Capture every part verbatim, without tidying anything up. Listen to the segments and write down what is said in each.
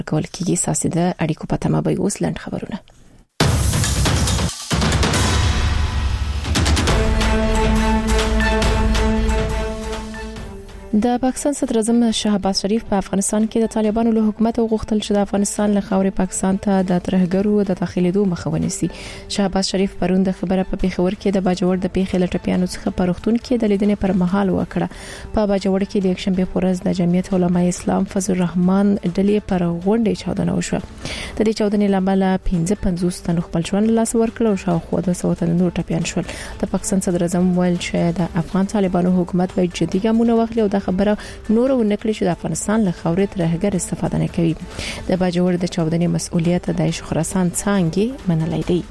کول کېږي. ساسي د اړیکو په تمه به اوس لاند خبرونه. د پاکستان صدر اعظم شهباز شریف په افغانستان کې د طالبانو له حکومت غوښتل چې د افغانستان له خاورې پاکستان ته د ترهګرو د داخليدو مخه ونیسي. شهباز شریف پرون د خبره په پیښور کې د باجوړ د پیښې لټپیانو څخه پرختون کې د لیدنې پر مهال وکړه. په باجوړ کې د یکشنبه په ورځ د جمعیت علماء اسلام فضل الرحمن ډلې پر غونډې چاودنه وشوه. د دې چاودنې لامل پنځه پنځوس تنو خپل ژوند لاس ورکړ او شاوخوا د سوه تنو نور ټپیان شول. د پاکستان صدر اعظم ویل چې د افغان طالبانو حکومت باید جدي ګامونه واخلي او د خبره نور ونکړي چې د افغانستان له خاورې ترهګر استفاده نه کوي. د باجوړ د چاودنې مسؤلیت د خراسان څنګه منلای دی.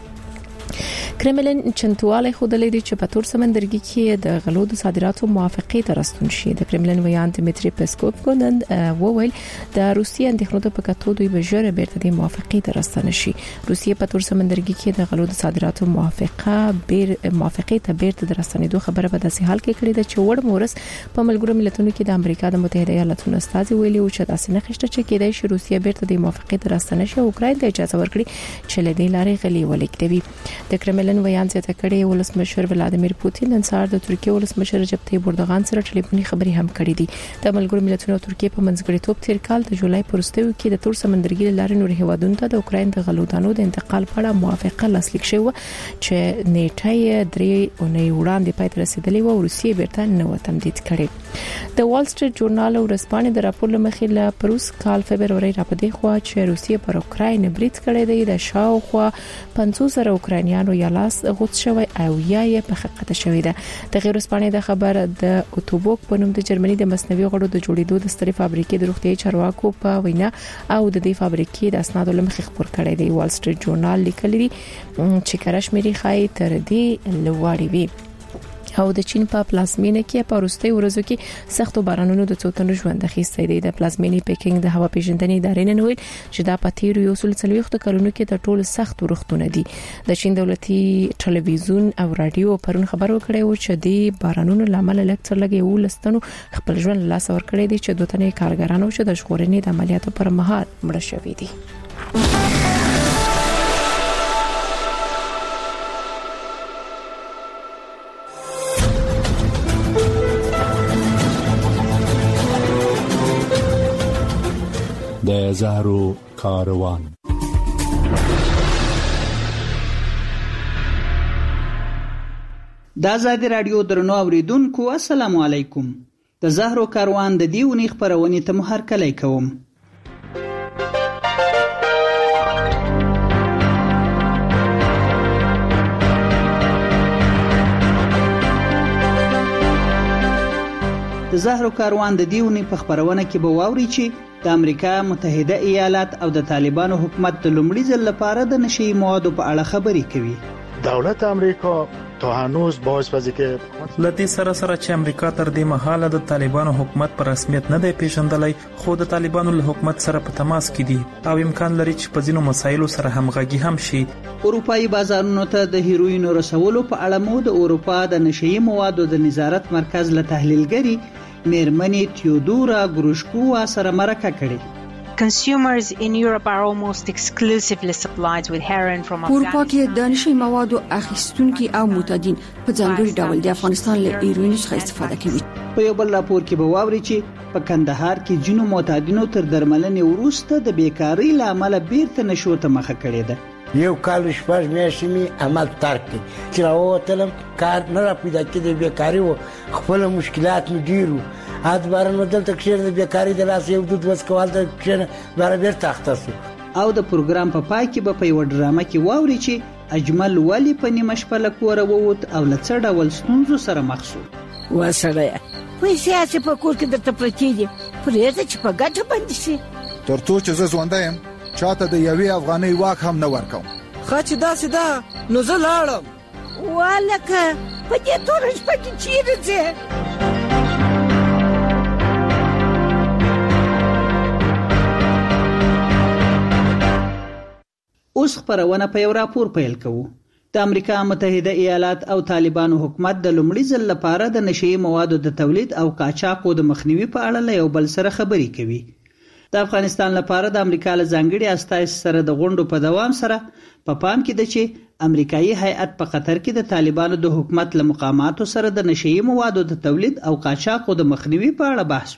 کرملین چنتواله خودلې دي چې په تور سمندرګي کې د غلو د صادراتو موافقه ته رسون شي. د کرملین ویان دمیتری پسکوف کوند وویل د روسیې اندېښنو په کتو دوی به ژر بیرته د موافقه ته رسنه شي. روسیې په تور سمندرګي کې د غلو د صادراتو موافقه بیر موافقه ته بیرته د رسنیدو خبره په داسې حال کې کړې ده چې وړ مورس په ملګرو ملتونو کې د امریکا د متحده ایالاتونو استازي ویلي او چې داسې نه خشته چې کېدای شي روسیې بیرته د موافقه ته رسنه شي او اوکراین ته اجازه ورکړي چې لدې لارې غلي ولیکوي. د کرملین ویان زیاته کړې ولسمشر ولادیمیر پوتین نن سهار د ترکیه ولسمشر رجب طیب اردوغان سره ټلیفوني خبرې هم کړې دي. د ملګرو ملتونو او ترکیه په منځګړیتوب تیر کال د جولای پر وروستیو کې د تور سمندرګي لارې نور هیوادونو ته د اوکراین د غلودانو د انتقال په اړه موافقه لاسلیک شوه چې نیټه یې درې اونۍ وړاندې پای ته رسیدلې و او روسیې بیرته نو تمدید کړي. د وال سټریټ ژورنال ورسپانې د راپور لمخې له پروس کال فبرवरी راپدې خو چې روسیې پر اوکراین برید کړی دی. د شاوخوا پنځوس زره اوکراینیانو یا لاس غوڅ شوی او یا یې په حقیقت شوی ده. د غیر رسپانې د خبر د اوتوبوک په نوم د جرمني د مصنوعي غړو د جوړېدو د ستري فابریکې د روغتيایي چارواکو په وینا او د دې فابریکې د اسنادو لمخې خبر کړی دی. وال سټریټ ژورنال لیکلی دی چې کشمیري خای تر دې لوړی وي او د چین په پلازمینه کې په وروستي ورځو کې سختو بارانونو د څوتنو ژوند اخیستی دی. د پلازمینې پیکینګ د هوا پیژندنې ادارې نن ویل چې دا په تیر یو سل څلوېښت کلونو کې د ټولو سخت ورښتونه دي. د چین دولتي ټلویزیون او رادیو پرون خبر ورکړی و چې د بارانونو لامل لکتر لګي و لستنو خپل ژوند لاس ورکړی دي چې دوه تنې کارګرانو چې د ژغورنې د عملیاتو پر مهال مړه شوي دي. د زهرو کاروان. د آزادي رادیو درنو اوریدونکو السلام علیکم. د زهرو کاروان د دې ونې خبرونې ته مو هرکلی کوم. د زهرو کاروان د دې ونې په خبرونه کې به واوري چې د امریکا متحده ایالات او د طالبانو حکومت د لومړي ځل لپاره د نشئی موادو په اړه خبرې کوي. دولت امریکا تا هنوز باعث پزی که لتی سره سره چې امریکا تر دې مهاله د طالبانو حکومت پر رسمیت نه دی پیژندلای خو د طالبانو له حکومت سره په تماس کې دي او امکان لري چې په ځینو مسایلو سره همغږي هم شي. اروپאי بازارونو ته د هیروینو رسولو په اړه مو د اروپا د نشئی موادو د نظارت مرکز له تحلیلګری میرمنې تیودورا ګروشکووا سره مرکه کړې. Consumers in Europe are almost exclusively supplied with heroin from Afghanistan. اروپا کې د نشئی موادو اخیستونکي او معتادین په ځانګړي ډول د افغانستان له هیروین څخه استفاده کوي. په یو بل راپور کې به واوري چې په کندهار کې جنو معتادینو تر درملنې وروسته د بیکاری لامل بیرته نشو ته مخه کړې ده. یو کال شپږ میاشتې می عمل ترک کړ چې راووتلم کار نه را پیدا کېده بیکاری و خپل مشکلات مې ډیرو ادبارنو دلته کښې د بیکاری د لاس یو دود وسکوال ته کښې باره بیرته اخته سو. او د پروګرام په پای کې به په یوه ډرامه کې واوري چې اجمل ولې په نیمه شپه له کوره ووت او له څه ډول ستونزو سره مخ شو. وا سړیه پیسې چې په کور کې درته پرتې دي پرېږده چې په ګټه باندې شي تر څو چې زه ژوندی یم چاته د یوې افغانۍ واک هم نه ورکوم. ښه چې داسې ده نو زه لاړم. والکه په دې توره شپه کې چیرې ځې؟ اوس خبرونه په یو راپور پیل کوو. د امریکا متحده ایالات او طالبانو حکومت د لومړي ځل لپاره د نشئی موادو د تولید او قاچاقو د مخنیوي په اړه له یو بل سره خبرې کوي. د افغانستان لپاره د امریکا له ځانګړي استازي سره د غونډو په دوام سره په پا پام کې ده چې امریکایي هیئت په قطر کې د طالبانو د حکومت له مقاماتو سره د نشئی موادو د تولید او قاچاقو د مخنیوي په اړه بحث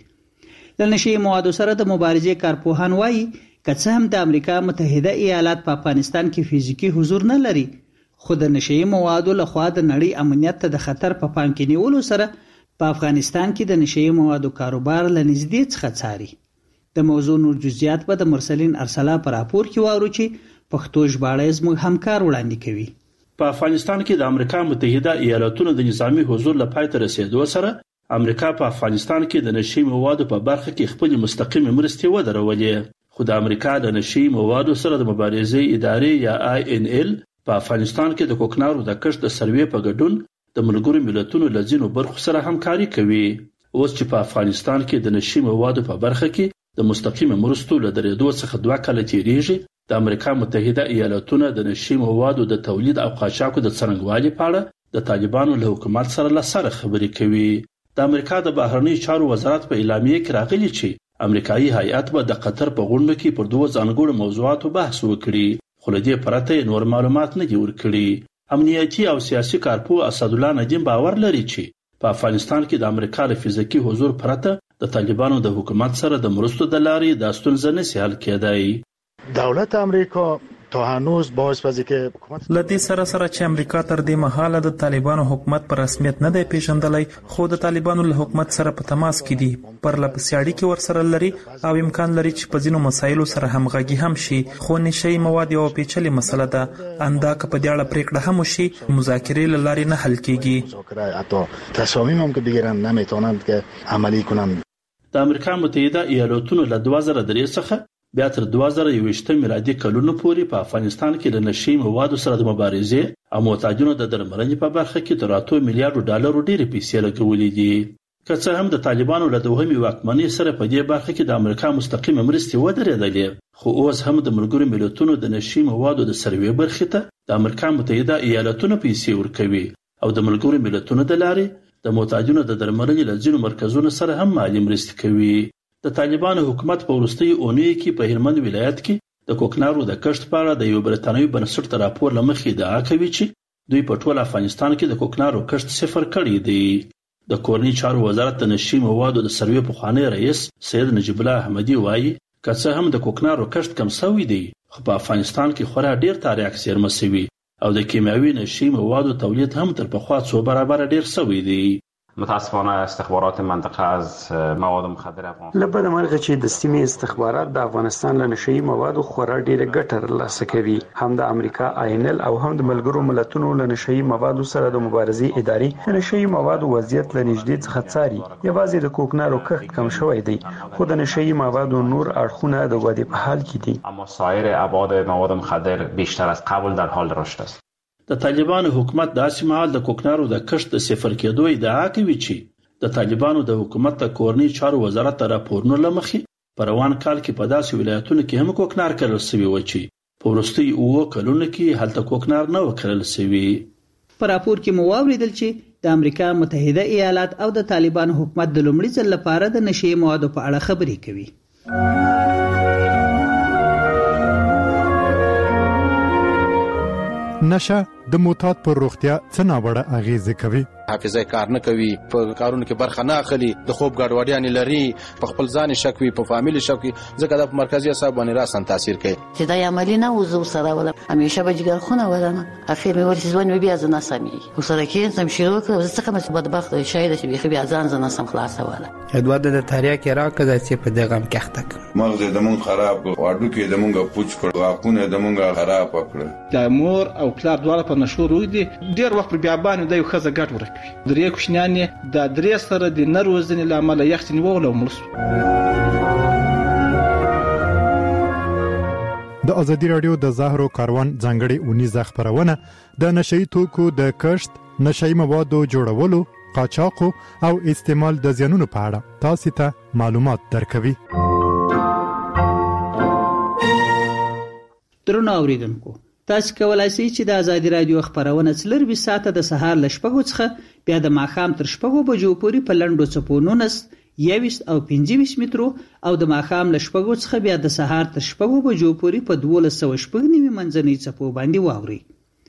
وکړي. د نشئی موادو سره د مبارزې کارپوهان وایي که څه هم د امریکا متحده ایالات په افغانستان کې فزیکی حضور نه لري، خو د نشئی موادو له خوا د نړۍ امنیت ته د خطر په پام کې نیولو سره په افغانستان کې د نشئی موادو کاروبار له نږدې څخه څاري. د موضوع نور جزئیات به د مرسلین ارسلا پر راپور کې واورو چې پښتو ژباړه زموږ همکار وړاندې کوي. په افغانستان کې د امریکا متحده ایالاتونو د نظامی حضور له پای ته رسیدو سره امریکا په افغانستان کې د نشئی موادو په برخه کې خپل مستقیم مرستې ودرولې، خو د امریکا د نشئی موادو سره د مبارزې ادارې یا آی ان ال په افغانستان کې د کوکنارو د کښت د سروې په ګډون د ملګرو ملتونو له ځینو برخو سره همکاري کوي. اوس چې په افغانستان کې د نشئی موادو په برخه کې د مستقیم مرستو له درېدو څخه دوه کاله تیریږي، د امریکا متحده ایالاتونو د نشئی موادو د تولید او قاچاقو د څرنګوالي په اړه د طالبانو له حکومت سره له سره خبرې کوي. د امریکا د بهرنی چارو وزارت په اعلامیه کې راغلي چې امریکایي هیئت به د قطر په غونډه کې پر دوه ځانګړو موضوعاتو بحث وکړي، خو له دې پرته نور معلومات نه دي ورکړي. امنیتي او سیاسي کارپوه اسدالله ندیم باور لري چې په افغانستان کې د امریکا له فزیکی حضور پرته د طالبانو د حکومت سره د مرستو د لارې د ستونزې نشي حل کېدای. دولت امریکا تا هنوز باعث پزی که لدی سره سره چې امریکا تر دې مهاله د طالبانو حکومت پر رسمیت نه دی پیژندلی، خو د طالبانو له حکومت سره په تماس کې دي، پر لپسې اړیکې ورسره لري او امکان لري چې په ځینو مسایلو سره همغږي هم شي. خو نشئی مواد یو پیچلې مسله ده، اندا که په دې اړه پریکړه هم وشي مذاکرې له لارې نه حل کیږي. حتی تصامیم هم که بگیرن نمیتونند که عملی کنند. د امریکا متحده ایالاتونو له دوه زره درې څخه بیا تر دوه زره یوویشتم میلادي کلونو پورې په افغانستان کې د نشئی موادو سره د مبارزې او محتاجینو د درملنې په برخه کې تر اتو میلیارډ ډالرو ډېرې پیسې لګولې دي. که څه هم د طالبانو له دوهمې واکمنۍ سره په دې برخه کې د امریکا مستقیمه مرستې ودرېدلې، خو اوس هم د ملګرو ملتونو د نشئی موادو د سروې برخې ته د امریکا متحده ایالاتونو پیسې ورکوي او د ملګرو ملتونو د لارې د محتاجینو د درملنې له ځینو مرکزونو سره هم مالي مرستې کوي. د طالبانو حکومت په وروستیو اونیو کې په هلمند ولایت کې د کوکنارو د کښت په اړه د یو برتانوي بنسټ تر راپور له مخې ادعا کوي چې دوی په ټول افغانستان کې د کوکنارو کښت صفر کړی دی. د کورني چارو وزارت د نشئی موادو د سروې پخوانی رئیس سید نجیب الله احمدي وایي که څه هم د کوکنارو کښت کم شوی دی، خو په افغانستان کې خورا ډیر تاریخ زیرمه شوی او د کیمیاوي نشئی موادو تولید هم تر پخوا څو برابر ډیر شوی دی. متاسفانه استخبارات منطقه از مواد مخدر افغانستان لبد مرغه چې د سیمې استخبارات د افغانستان له نشئی موادو خورا ډیره ګټه ترلاسه کوي، هم د امریکا آی ان ال او هم د ملګرو ملتونو له نشئی موادو سره د مبارزې ادارې د نشئی موادو وضعیت له نږدې څخه څاري. یوازې د کوکنارو کښت کم شوی دی، خو د نشئی موادو نور اړخونه د ودې په حال کې دي، اما سایر ابعاد مواد مخدر بیشتر از قبل در حال رشد است. د طالبانو حکومت داسې مهال د کوکنارو د کښت د صفر کېدو ادعا کوي چې د طالبانو د حکومت د کورني چارو وزارت ته راپورونه له مخې په روان کال کې په داسې ولایتونو کې هم کوکنار کرل شوي و چې په وروستیو اووه کلونو کې هلته کوکنار نه و کرل شوي. په راپور کې مو واورېدل چې د امریکا متحده ایالات او د طالبانو حکومت د لومړي ځل لپاره د نشئی موادو په اړه خبرې کوي. نشه د معتاد پر روغتیا څه ناوړه اغیزه کوي؟ حافظه کار نه کوي، په کارونو کې برخه نه اخلي، د خوب ګډوډیان لري، په خپل ځان شک وي، په فامیل شک وي، ځکه د مرکزي اعصاب باندې راسن تاثیر کوي. چې دا عملی نه وزو سره ولا همیشه به جګر خونه ولنه اخر مې ورته ځوان مې بیا ځنه سمي وسره کې سم شروع کړ، زه څنګه چې بدبخت شاید چې بیا بیا ځان ځنه سم خلاص ولا ادوار د تاریا کې راکړه چې په دغه مکحتک مغز د مون خراب کو اډو کې د مونږه پوچ کړ، واپونه د مونږه خراب کړ. د مور او پلار دواړه په نشو روي دي، ډیر وخت بیا باندې د یو خزه ګټ ورکوي. درې کوشنیان د درې سره د نروزنې لامل یختنی وغلو ملس. د ازادي رادیو د زهرو کاروان ځانګړي اونیزه خبرونه د نشئی توکو د کښت، نشئی موادو جوړولو، قاچاقو او استعمال د زیانونو په اړه تاسو ته معلومات درکوي. درنو اوریدونکو، تاسو کولای شئ چې د ازادي رادیو خبرونه څلور ساعته د سهار ل شپږو څخه بیا د ماښام تر شپږو بجو پورې په لنډو څپو نونس یویشت او پنځه ویشت مترو او د ماښام له شپږو څخه بیا د سهار تر شپږو بجو پورې په دولس سوه شپږ نوي منځنۍ څپو باندې واوري.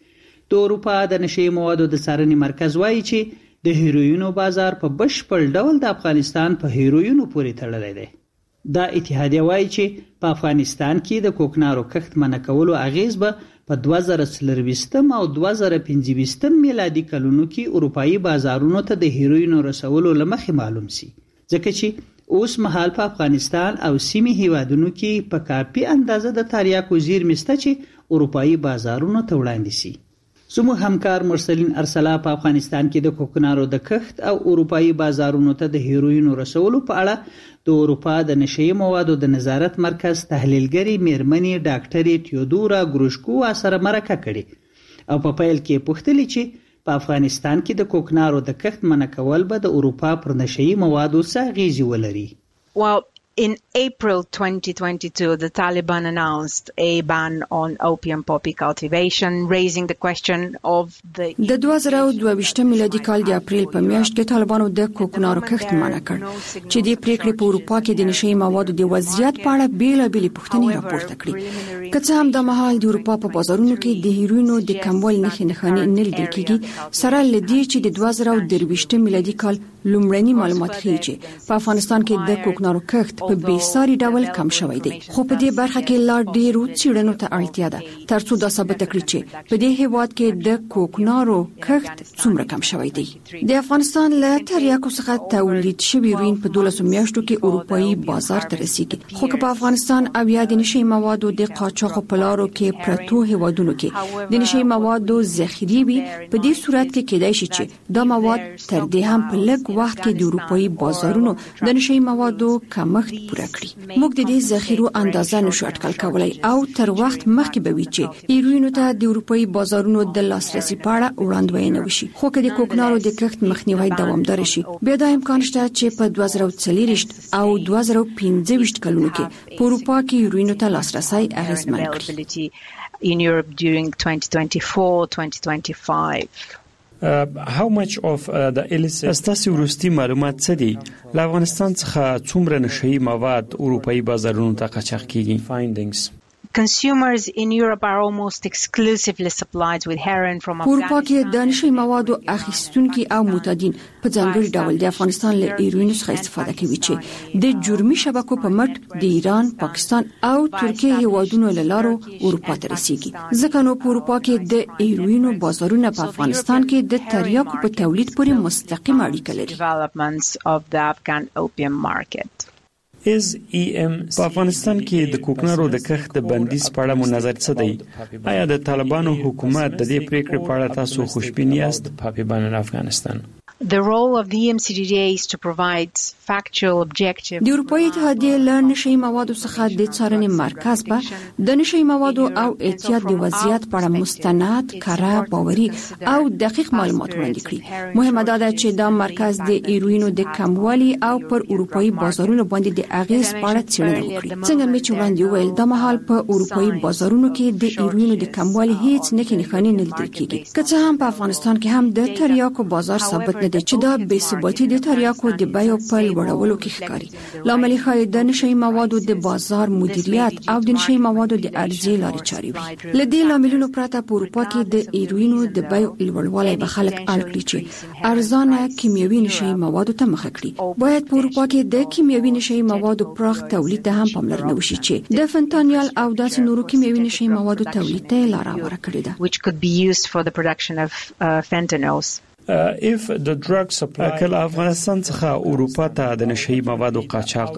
د اروپا د نشهیي موادو د څارنې مرکز وایي چې د هیروینو بازار په بشپړ ډول د افغانستان په هیروینو پورې تړلی دی. دا اتحادیه وایي چې په افغانستان کې د کوکنارو کښت منع کولو اغیز به په دوه زره څلرویشتم او دوه زره پنځه ویشتم میلادي کلونو کې اروپایي بازارونو ته د هیروینو رسولو له مخې معلوم سي، ځکه چې اوس مهال په افغانستان او سیمې هیوادونو کې په کافي اندازه د تریاکو زیرمې شته چې اروپایي بازارونو ته وړاندې سي. زموږ همکار مرسلین ارسلا په افغانستان کې د کوکنارو د کښت او اروپایي بازارونو ته د هیروینو رسولو په اړه د اروپا د نشهیي موادو د نظارت مرکز تحلیلګرې میرمنې ډاکټرې تیودورا ګروشکووا سره مرکه کړې او په پیل کې پوښتلې چې په افغانستان کې د کوکنارو د کښت منع کول به د اروپا پر نشهیي موادو څه اغیزې ولري. Well, in April twenty twenty-two, the Taliban announced a ban on opium poppy cultivation, raising the question of the... د دوه زره دوه ویشتم میلادي کال د اپریل په میاشت کې طالبانو د کوکنارو کښت منع کړ چې د پریکړې په اروپا کې د نشهیي موادو د وضعیت په اړه بیلابېلې پوښتنې راپورته کړې. که څه هم د مهال د اروپا په بازارونو کې د هیروینو د کموالي نښې نښانې نه لیدل کېږي، سره له دې چې د دوه زره درویشتم میلادي کال لومړني معلومات ښیي چې په افغانستان کې د کوکنارو کښت په بېساري ډول کم شوی دی. خو په دې برخه کې لا ډېرو څېړنو ته اړتیا ده ترڅو دا ثابته کړي چې په دې هېواد کې د کوکنارو کښت څومره کم شوی دی. د افغانستان له تریاکو څخه تولید شوی هیروین په دولسو میاشتو کې اروپایي بازار ته رسیږي. خو که په افغانستان او یا د نشهیي موادو د قاچاقو په لارو کې پرتو هېوادونو کې د نشهیي موادو ذخیرې وي، په دې صورت کې کېدای شي چې دا مواد تر دې هم په لږ وخت کې د اروپایي بازارونو د نشهیي موادو کمښت پوره کړي. موږ د دې ذخیرو اندازه نشو اټکل کولای او تر وخت مخکې به وي چې هیروینو ته د اروپایي بازارونو د لاسرسي په اړه وړاندوینه وشي. خو که د کوکنارو د کښت مخنیوی دوامدار شي، بیا دا امکان شته چې په دوه زره څلوېښت او دوه زره پنځه ویشت کلونو کې په اروپا کې هیروینو ته لاسرسی اغیزمن کړي. In Europe during twenty twenty-four twenty twenty-five. Uh, how much of uh, the illicit استاسي وروستي معلومات څه دي؟ له افغانستان څخه څومره نشهیي مواد اروپایي بازارونو ته قاچاق کیږي؟ findings Consumers in Europe are almost exclusively supplied with heroin from Afghanistan. اروپا کې د نشهیي موادو اخیستونکي او معتادین په ځانګړي ډول د افغانستان له هیروین څخه استفاده کوي چې د جرمي شبکو په مټ د ایران، پاکستان او ترکیه هیوادونو له لارو اروپا ته رسیږي. ځکه نو په اروپا کې د هیروینو بازارونه په افغانستان کې د تریاکو په تولید پورې مستقیم اړیکه لري. Developments of the Afghan opium market. از ای ام په افغانستان کې د کوکنارو د کښت د بندیز په اړه مو نظر څه دی؟ آیا د طالبانو حکومت د دې پریکړې په اړه تاسو خوشبین یاست؟ پاپیبان افغانستان The role of the E M C D D A is to provide factual objective. د اروپایي اتحادیې له نشهیي موادو څخه د څارنې مرکز به د نشهیي موادو او احتیاط د وضعیت په اړه مستند، کره، باوري او دقیق معلومات وړاندې کړي. مهمه دا ده چې دا مرکز د هیروینو د کموالي او پر اروپایي بازارونو باندې د اغیز په اړه څېړنه وکړي. څنګه مې چې وړاندې وویل، د مهال په اروپایي بازارونو کې د هیروینو د کموالي هیڅ نښې نښانې نه لیدل کېږي. که څه هم په افغانستان کې هم د تریاکو بازار ثابت نه دی چې دا بې ثباتي د تریاکو د بیو په لوړولو کې ښکاري. لامل یې ښایي د نشهیي موادو د بازار مدیریت او د نشهیي موادو د عرضې لارې چارې وي. له دې لاملونو پرته په اروپا کې د هیروینو د بیو لوړوالی به خلک اړ کړي چې ارزانه کیمیاوي نشهیي موادو ته مخه کړي. باید په اروپا کې د کیمیاوي نشهیي موادو پراخ تولید ته هم پاملرنه وشي چې د فنتانیل او داسې نورو کیمیاوي نشهیي موادو تولید ته لار هواره کړې ده. Which could be used for the production of uh, fentanyls. Uh, if the drug supply کله افغانستان څخه اروپا ته د نشهیي موادو قاچاق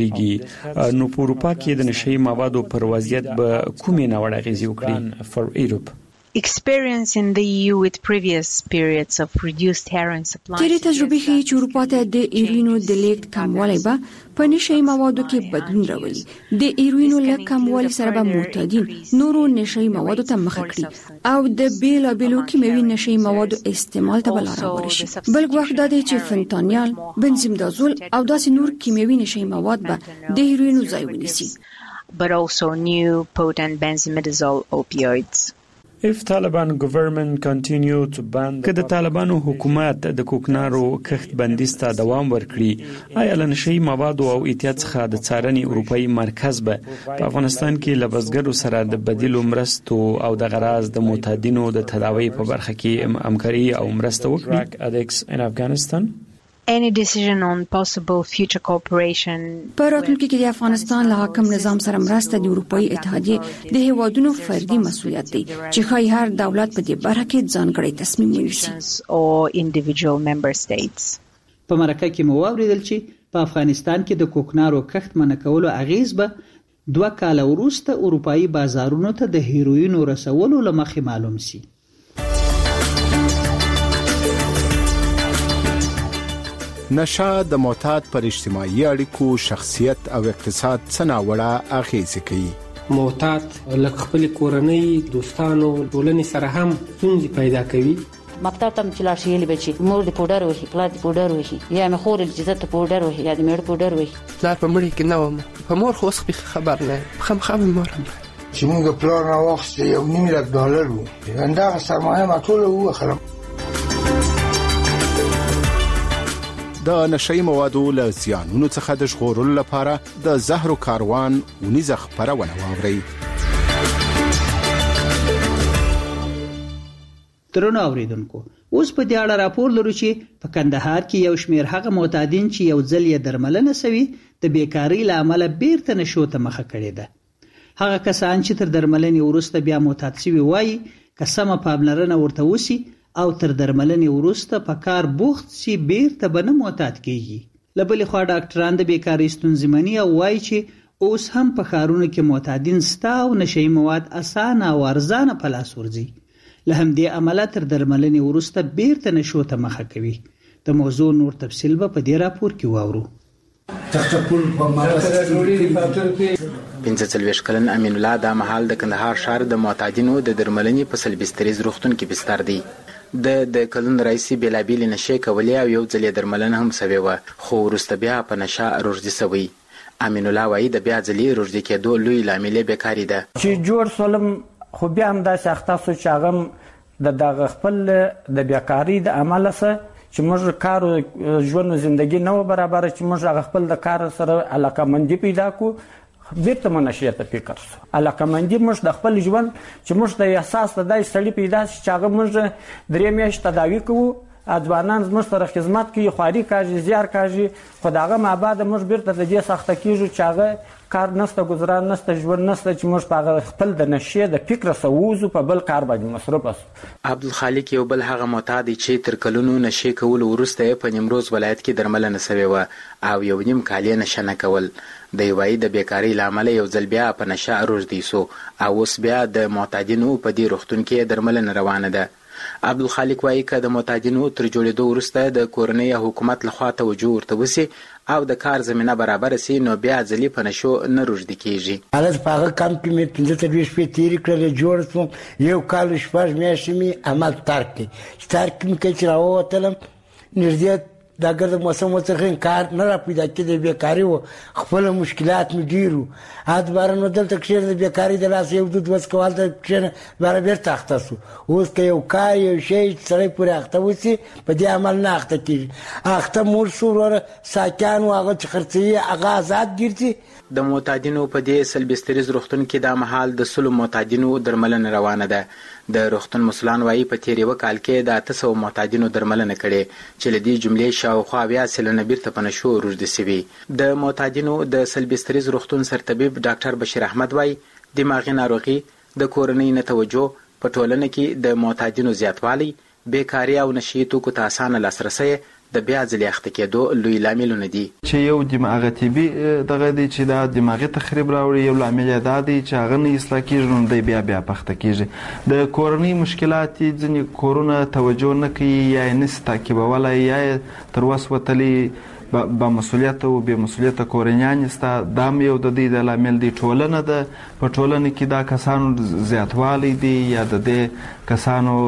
ودرېږي، نو په اروپا کې د نشهیي موادو پر وضعیت به کومې ناوړه اغیزې وکړي؟ for Europe Experience in the E U with previous periods of reduced heroin supply. تیرې تجربې ښیي چې اروپا ته د هیروینو د لیږد کموالی به په نشهیي موادو کې بدلون راولي. د هیروینو له کموالي سره به معتادین نورو نشهیي موادو ته مخه کړي او د بیلابیلو کیمیاوي نشهیي موادو استعمال ته به لاره هواره شي. بل ګواښ دا دی چې فنتانیل، بنزیمدازول او داسې نور کیمیاوي نشهیي مواد به د هیروینو ځای ونیسي. But also new potent benzimidazole opioids. If Taliban government continue to ban که د طالبانو حکومت د کوکنارو کښت بندیز ته دوام ورکړي، آیا له نشهیي موادو او احتیاط څخه د څارنې اروپایي مرکز به په افغانستان کې له بزګرو سره د بدیلو مرستو او د غراض د معتادینو د تداوی په برخه کې همکاري او مرسته وکړي؟ Any decision on possible future cooperation په راتلونکي کې د افغانستان له حاکم نظام سره مرسته د اروپایي اتحادیې د هیوادونو فردي مسؤلیت دی چې ښایي هر دولت په دې برخه کې ځانګړی تصمیم ونیسي او individual member states. په مرکه کې مو واوریدل چې په افغانستان کې د کوکنارو کښت منع کولو اغیز به دوه کاله وروسته اروپایي بازارونو ته د هیروینو رسولو لمخې معلوم شي. نشه د معتاد پر اجتماعي اړیکو، شخصیت او اقتصاد څه ناوړه اغیزې کوي. معتاد لکه خپل کورنۍ، دوستانو، ټولنې سره هم ستونزې پیدا کوي. مکتب ته چې لاړ شي یې بچي مور دې پوډر وهي، پلار دې پوډر وهي، یا مې خور دې چې ته پوډر وهي یا دې مېړه پوډر وهي. پلار په مړي کې نه وم، په مور خو اوس خبر نه یم، خامخا مې مور هم چې موږ پلار نه واخیسته یو نیم لک ډالر و، همدغه سرمایه ما ټوله ووخلم. د نشهیي موادو له زیانونو څخه د ژغورلو لپاره د زهرو کاروان ونیزه خپرونه واورئ. درنو اوریدونکو، اوس په دې اړه راپور لرو چې په کندهار کې یو شمېر هغه معتادین چې یو ځل یې درملنه سوي د بیکارۍ له امله بیرته نشو ته مخه کړې ده. هغه کسان چې تر درملنې وروسته بیا معتاد شوي وایي که سمه پاملرنه ورته وشي او تر درملنې وروسته په کار بوخت شي بیرته به نه معتاد کیږي. له بلې خوا ډاکټران د بیکارۍ ستونزې مني او وایي چې اوس هم په ښارونو کې معتادین شته او نشهیي مواد اسانه او ارزانه په لاس ورځي. له همدې امله تر درملنې وروسته بیرته نشو ته مخه کوي. د موضوع نور تفصیل به په دې راپور کې واورو. پنځه څلوېښت کلن امین الله دا مهال د کندهار ښار د معتادینو د درملنې په سلبستریز روغتون کې بستر دی. د د کلون رئیسي بېلابېلې نشې کولې او یو ځل یې درملنه هم سوې وه، خو وروسته بیا په نشه روږدي سوی. امین الله وایي د بیا ځلې روږدي کېدو لوی لامل یې بیکاري ده. چې جوړ سولم خو بیا هم داسې اخته سو چې هغه د دغه خپل د بیکارۍ د امله څه چې موږ کار ژوند زندګي نه و برابره، چې موږ هغه خپل د کار سره علاقمندي پیدا کړو، بیرته مو نشې ته فکر شو. علاقمندي موږ د خپل ژوند چې موږ د احساس د داسې سړي پیدا شي چې هغه موږ درې میاشتې تداوي کوو، ځوانان زموږ سره خدمت کوي، خواري کاږي، زیار کاږي، خو د هغه ما بعد موږ بیرته د دې سخته کېږو چې هغه کار نسته، ګزاران نسته، ژوند نسته، چې موږ په هغه خپل د نشې د فکره څخه ووځو، په بل کار باندې مصروفه سو. عبدالخالق یو بل هغه معتاد چې تر کلونو نشې کولو وروسته یې په نیمروز ولایت کې درملنه سوې وه او یو نیم کال یې نشه نه کول. دی وایي د بیکارۍ له امله یو ځل بیا په نشه روږدی سو او اوس بیا د معتادینو په دې روغتون کې درملنه روانه ده. عبدالخالق وایي که د معتادینو تر جوړېدو وروسته د کورنۍ او حکومت لخوا توجه ورته وسي او د کار زمینه برابره سي نو بیا ځلې په نشو نه روږدي کېږي. هلته په هغه کمپ کې مې پنځه څلوېښت شپې تېرې کړلې، جوړ شوم، یو کال شپږ میاشتې مې عمل ترک کړي. چې ترک مې کړي چې راووتلم نږدې دا ګرد موسم وڅرخین کار نه را پیدا کېدی، بیکاري و، خپل مشکلات مې ډېر وو. هلته باره نو دلته کښېنه د بیکارۍ د لاسه یو دود وڅکو، هلته کښېنه باره بېرته اخته شو. اوس که یو کار یو شی چې سړی پورې اخته وسي په دې عمل نه اخته کېږي. اخته مور شو وروره ساکیان و هغه چې خرڅوي هغه آزاد ګرځي. د معتادینو په دې سلبستریز روغتون کې دا مهال د سلو معتادینو درملنه روانه ده. د روغتون مسؤلان وایي په تیر یو کال کې د اته سوه معتادینو درملنه کړې چې له دې جملې شاوخوا اویا سلنه بیرته په نشو روږدي سوي. د معتادینو د سلبستریز روغتون سرطبیب ډاکټر بشیر احمد وایي دماغي ناروغي، د کورنۍ نه توجه، په ټولنه کې د معتادینو زیاتوالی، بیکاري او نشي توکو ته اسانه لاسرسی د بیا ځلې اخته کېدو لوی لاملونه دي. چې یو دماغي طبي دغه دی چې دا دماغي تخریب راوړي، یو لامل دا دی چې هغه نه اصلاح کېږي نو دی بیا بیا پخته کېږي. د کورنۍ مشکلات ځینې کورونه توجه نه کوي یا یې نسي تعقیبولی یا یې تر وس وتلي با مسؤلیت او بې مسؤلیته کورنیانې سته، دا هم یو د دې د لامل دی. ټولنه ده، په ټولنه کې دا کسانو زیاتوالی دی یا د دې کسانو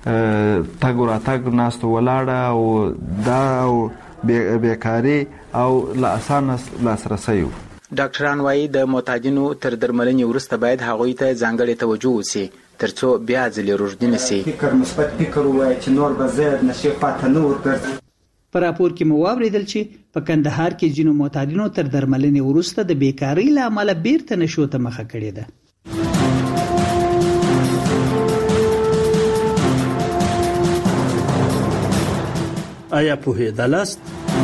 تګ راتګ ناستو ولاړه او دا او بیکاري او له اسانه لاسرسی و. ډاکټران وایي د معتادینو تر درملنې وروسته باید هغوی ته ځانګړې توجه وسي ترڅو بیا ځلې روږدي نشي. فکر مثبت فکر ووایي چې نور به زه نشې پاته نه ورګرځم. په راپور کې مو واوریدل چې په کندهار کې ځینو معتادینو تر درملنې وروسته د بیکارۍ له امله بیرته نشو ته مخه کړې ده. آیا پوهېدلاست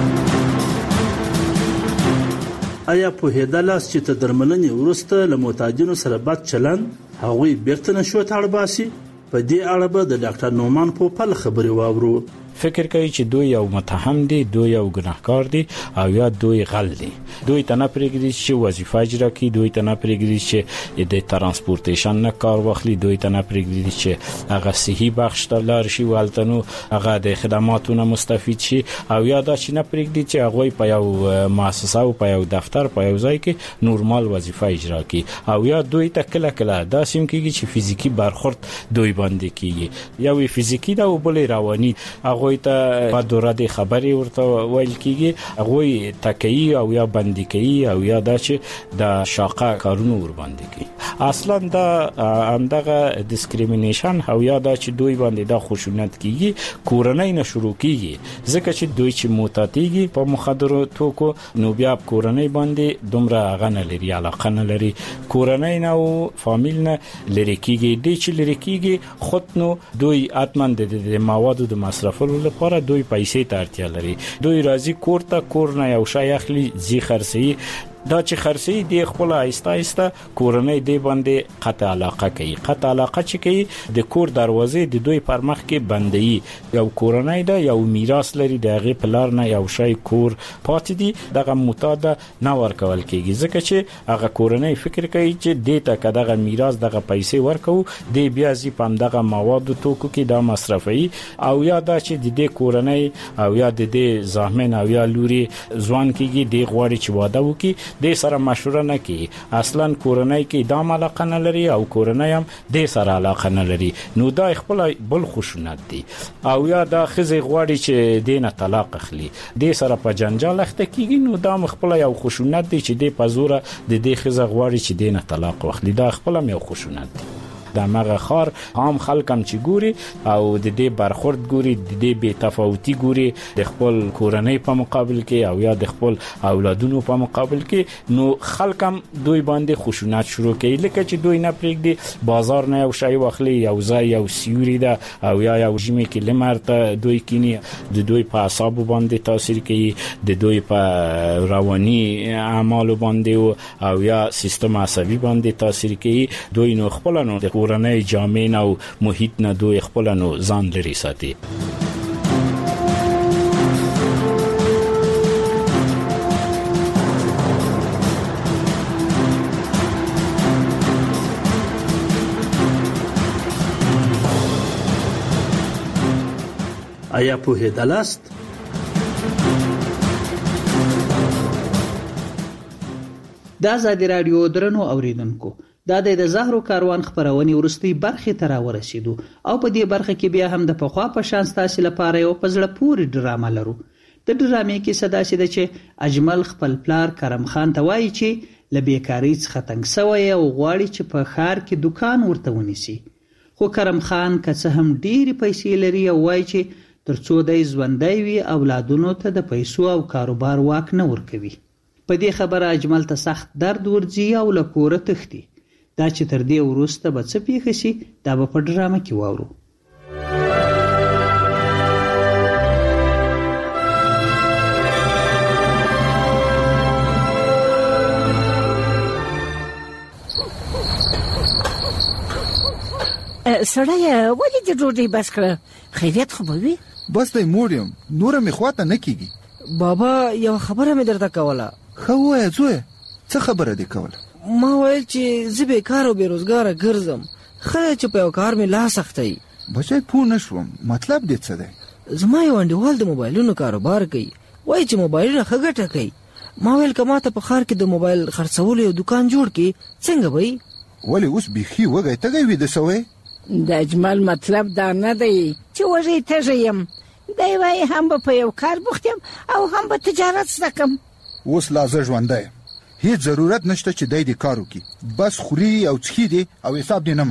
آیا پوهېدلاست چې تر درملنې وروسته له معتادینو سره بد چلند هغوی بیرته نشو ته اړ باسي؟ په دې اړه به د ډاکټر نومان پوپل خبرې واورو. فکر کوي چې دوی یو متهم دي، دوی یو ګناهکار دي او یا دوی غل دي. دوی ته نه پرېږدي چې وظیفه اجرا کړي، دوی ته نه پرېږدي چې د ترانسپورټیشن نه کار واخلي، دوی ته نه پرېږدي چې هغه صحي بخش ته لاړ شي ولته نو هغه د خدماتو نه مستفید شي، او یا دا چې نه پرېږدي چې هغوی په یو مؤسسه او په یو دفتر په یو ځای کې نورمال وظیفه اجرا کړي، او یا دوی ته کله کله داسې هم کېږي چې فزیکي برخورد دوی باندې کېږي، یو فزیکي ده او بل رواني. هغوی ته په دوره د خبرې ورته ویل کېږي، هغوی تکي او یا بندي کوي او یا دا چې د شاقه کارونه ور باندې کوي. اصلا دا همدغه ډیسکریمینیشن او یا دا چې دوی باندې دا خشونت کیږي کورنۍ نه شروع کیږي، ځکه چې دوی چې موتاتيږي په مخدرو توکو نو بیا کورنۍ باندې دومره هغه نه لري، علاقه نه لري، کورنۍ نه او فامیل نه لري کیږي. د چې لري کیږي خود نو دوی اتمن د موادو د مصرفولو لپاره دوی پیسې ته اړتیا لري. دوی راځي کور ته، کور نه یو شی اخلي زی خرڅي، دا چې خرڅي دی خپل آیسته آیسته کورنۍ دی باندې قطع علاقه کوي. قطع علاقه چې کوي د کور دروازې د دوی پر مخ کې بندي، یو کورنۍ ده یو میراث لري، دغه پلار نه یو شی کور پاتې دي، دغه متاده نه ورکول کیږي، ځکه چې هغه کورنۍ فکر کوي چې دته کداغه میراث دغه پیسې ورکو دی بیا زی پم دغه مواد توکو کې دا مصرفي، او یا دا چې د دې کورنۍ او یا د دې زامن او یا لوري ځوان کیږي دی غواړي چې واده وکړي، د سره مشوره نه کی، اصلا کورنۍ کې دا علاقه نه لري او کورنۍ هم د سره علاقه نه لري، نو دا خپل بل خشونت دي. او یا دا خزي غواړي چې دینه طلاق اخلي، د سره په جنجال اخته کیږي، نو دا خپل یو خشونت دي چې د پزوره د دې خزه غواړي چې دینه طلاق واخلي، دا خپل یو خشونت دي. د مغه خار عام خلکم چې ګوري او د دې برخورد ګوري، د دې بې تفاوتي ګوري د خپل کورنۍ په مقابل کې او یا د خپل اولادونو په مقابل کې، نو خلکم دوی باندې خشونت شروع کوي، لکه چې دوی نه پرېږدي بازار نه یو شی واخلي، یو ځای یو سیوري ده او یا یو ژمي کې لمر ته دوی کینی، د دوی په اعصابو باندې تاثیر کوي، د دوی په رواني اعمالو باندې او یا سیستم عصبي باندې تاثیر کوي. دوی نو خپل نو کورنۍ جامع او محیط نه دوی خپل نو ځان لري ساتي. آیا پوهېدلاست؟ دا ازادي رادیو درنو اوریدونکو، دا د زهرو کاروان خبرونې ورستي برخه ته راورسېدو او په دې برخه کې بیا هم د پخوا په شان ستاسو لپاره یو پزړه پوری ډرامه لرو. د ډرامې کې صدا سي ده چې اجمل خپل پلار کرم خان ته وایي چې ل بیکاری څخه تنگ سوی او غواړي چې په خار کې دکان ورته ونیسي، خو کرم خان که څه هم ډېری پیسې لري او وایي چې ترڅو د ژوندۍ وي اولادونو ته د پیسو او کاروبار واک نه ورکوي. په دې خبره اجمل ته سخت درد ورځي او له کوره تښتي. دا چې تر دې وروسته به څه پیښه شي دا به په ډرامه کې واورو. سړی ولې د ډوډۍ بس کړه؟ خیریت خو به وي؟ بس دی موړ یم، نوره مې خواته نه کېږي. بابا یو خبره مې درته کوله. ښه ووایه زویه، څه خبره دې کوله؟ ما ویل چې زه بیکار او بېروزګاره ګرځم، ښه چې په یو کار مې لاس اختی. بچی پوه نه شوم، مطلب دې څه دی؟ زما یو انډیوال د موبایلونو کاروبار کوي، وایي چې موبایلونه ښه ګټه کوي. ما ویل که ماته په ښار کې د موبایل خرڅولو یو دوکان جوړ کړي څنګه به وي؟ ولې اوس بیخي وږی تږی ویده سوی؟ د اجمل مطلب دا نه دی چې وږی تږی یم، دی وایي هم به په یو کار بوخت یم او هم به تجارت زده کړم. اوس لا زه ژوندی یم، هیڅ ضرورت نشته چې دی دې کار وکړي، بس خوري او څښي دي او حساب دې نه مني.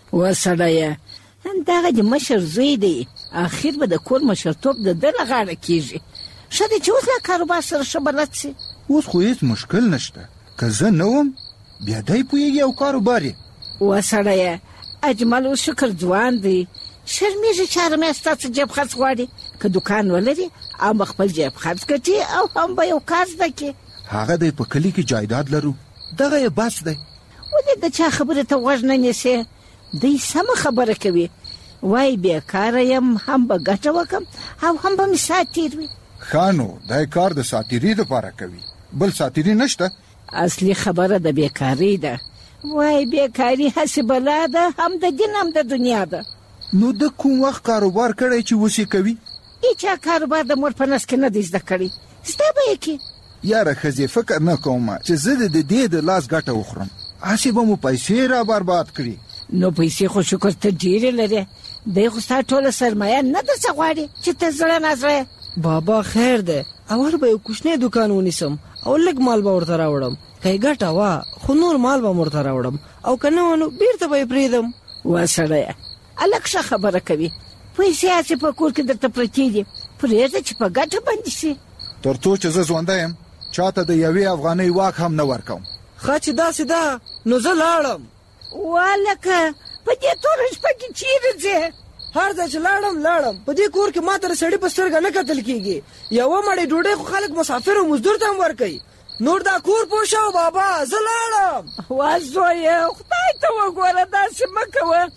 و سړیه دغه د مشر زوی دی، اخر به د کور مشرتوب د ده له غاړه کېږي. ښه دی چې اوس له کاروبار سره ښه بلد سي. اوس خو هېڅ مشکل نشته، که زه نه وم بیا دی پوهېږي او کاروبار یې. و سړیه اجمل اوس شکر ځوان دی، شرمېږي چې هره میاشت ستا څه جیب خرڅ غواړي. که دوکان ولري او به خپل جیب خرڅ ګټي او هم به یو کار زده کړي. هغه دی په کلي کې جایداد لرو، دغه یې بس دی. ولې د چا خبرې ته غوږ نه نیسې؟ دی سمه خبره کوي، وای بیکاره یم، هم به ګټه وکم او هم به مې ساعت تېر وي. ښه نو دی کار د ساتیري دپاره کوي، بل ساتیري نشته. اصلي خبره د بیکاري ده. وای بیکاري هسې بلا ده، هم د دین هم د دنیا ده. نو د کوم وخت کاروبار کړی چې اوس یې کوي؟ هېچا کاروبار د مور په نس کې نه دی زده کړی، زده به یې کړي. یاره ښځې فکر نه کوم چې زه د دې د لاس ګټه وخورم، هسې به مو پیسې را برباد کړي. نو پیسې خو شکر ته ډېرې لرې، دی خو ستا ټوله سرمایه نه درڅه غواړي چې ته زړه نازړه. بابا خیر دی، اول به یو کوچنی دوکان ونیسم او لږ مال به ورته راوړم، که یې ګټه وه خو نور مال به م ورته راوړم، او که نه وه نو بېرته به یې پرېږدم. وا سړیه هلک ښه خبره کوي، پیسې هسې په کور کې درته پرتې دي، پرېږده چې په ګټه بندي شي. تر څو چې زه ژوندی یم چاته د یوې افغانۍ واک هم نه ورکوم. ښه چې داسې ده نو زه لاړم. والکه په دې توره شپه کې چیرې ځې؟ هر ځای چې لاړم لاړم، په دې کور کې ما ته د سړي په سترګه نه کتل کېږي. یوه مړۍ ډوډۍ خو خلک مسافر او مزدور ته هم ورکوي، نور دا کور پوه شو بابا، زه لاړم. وا زویه خدای ته وګوره، داسې مه کوه.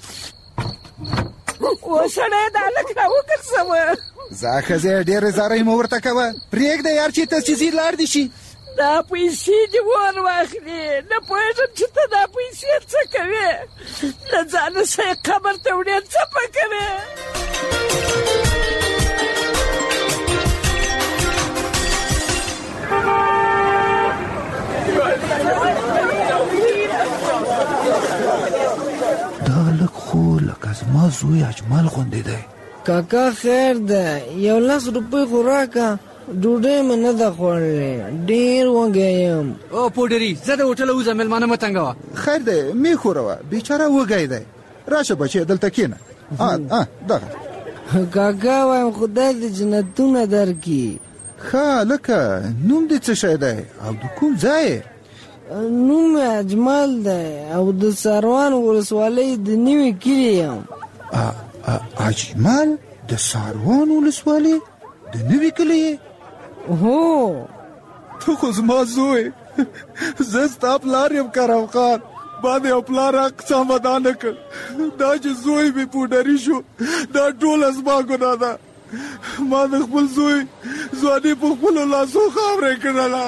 و سړی دا هلک راوګرځوه. زه ښځې ډېرې زارۍ مه ورته کوه، پرېږده یار چې ته چې ځي لاړ دې شي. دا پیسې دې ور واخلي، نه پوهېږم چې ته دا پیسې څه کوې، له ځانه سه قبر ته وړې څه په کوې. دا هلک خو لکه زما زوی اجمل غوندې دی. کاکا خیر ده، یو لس روپۍ خو راکه، ډوډۍ مې نه ده خوړلې، ډېر وږی یم. او پوډري زه د هوټله وځم، مېلمانه مه تنګوه. خیر دی مې خوروه، بیچاره وږی دی، راشه بچې دلته کښېنه. دغه کاکا وایم خدای دې جنتونه درکړي. ښه هلکه نوم دې څه شی دی او د کوم ځای؟ نوم مې اجمل دی او د ساروان ولسوالۍ د نوي کلي یم. اجمل د ساروان ولسوالۍ د نوي کلي؟ هو ته خو زما زوی، زه ستا پلار یم کرم خان، ما د یو پلار حق سم ادا نه کړ، دا چې زوی مې پوډري شو دا ټوله زما ګناه ده. ما د خپل زوی ځواني په خپلو لاسو خاورې کړله.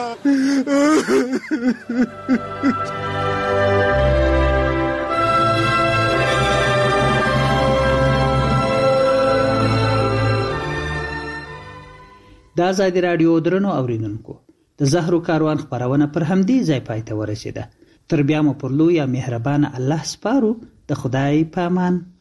د آزادي راډیو درنو اوریدونکو، د زهرو کاروان خپرونه پر همدې ځای پای ته ورسېده. تر بیا مو پر لوی یا مهربانه الله سپارو. د خدای په امان.